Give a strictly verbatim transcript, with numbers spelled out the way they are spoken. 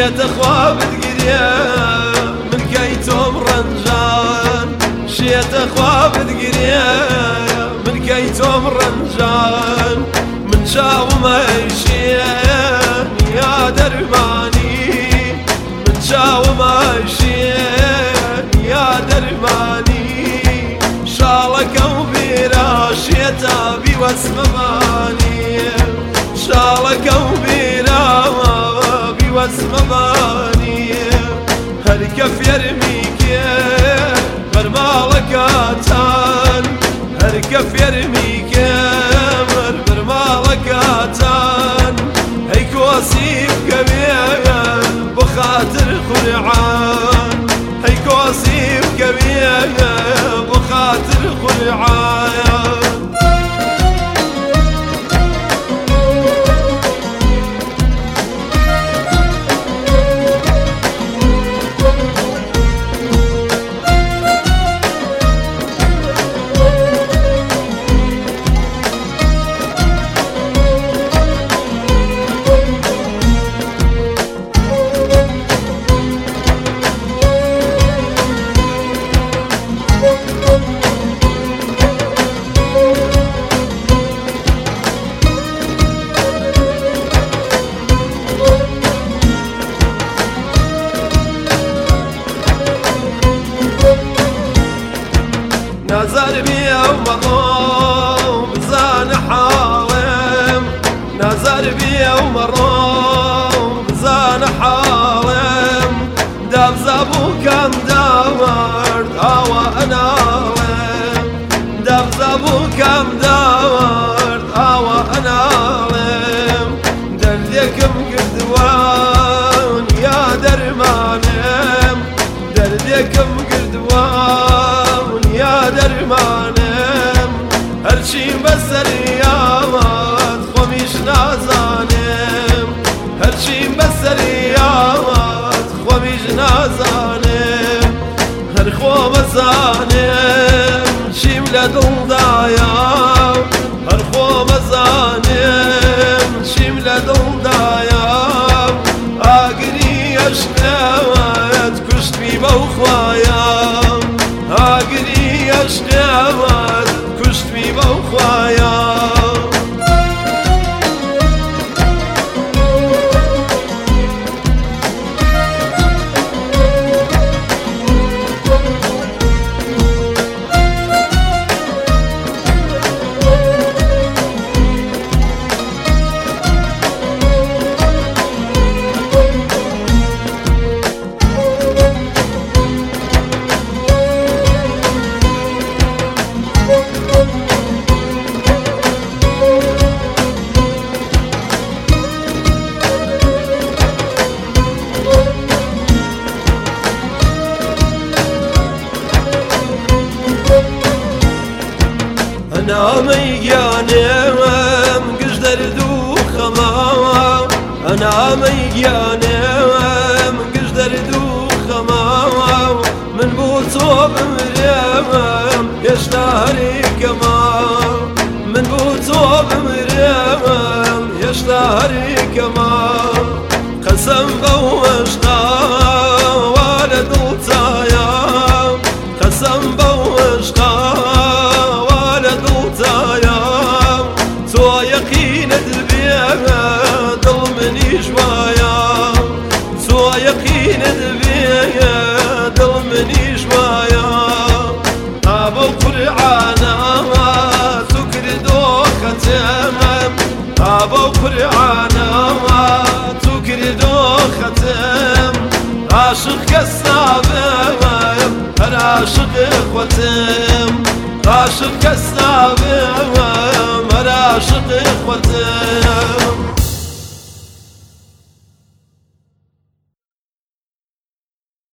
شيت خواب تقريا من كيتم رنجان شيت خواب تقريا من كيتم رنجان من شاو ما يشين يا درماني من شاو ما يشين يا درماني شالك وبيرا شيتا بي واسمباني شالك وبيرا بي واسمباني هركف يرميك برمالكاتان هركف يرميك برمالكاتان هيك وصيف كبير بخاطر خلعان هيك وصيف كبير بخاطر خلعان نظر بي ومرو بزان حالم نظر بي ومرو بزان حالم داب زابو كم داورد هوا انالم داب زابو كم داورد هوا انالم دردكم قردوان يا درمانم دردكم قردوان يا درمانم هرشي بسريات خميش نازانم هرشي بسريات خميش نازانم هرخو مزانم شيم لدل دايا هرخو مزانم شيم لدل دايا اقري اشقوات كشت بي بوخوايا اقري اشقوات كشت بي بوخوايا أنا ميجانم قشدر دوخما أنا ميجانم قشدر دوخما من بوتوب مريم يشتهري كما من بوتوب مريم يشتهري كما قسم بوشنا والد التايا قسم بوشنا تو يقين دبيا دل مني جوايا تو يقين دبيا دل مني جوايا ابو قرعانا تكردو ختم ابو قرعانا تكردو ختم عاشق كسابم انا عاشق اخوتم عاشق كسابم عاشق اخوتم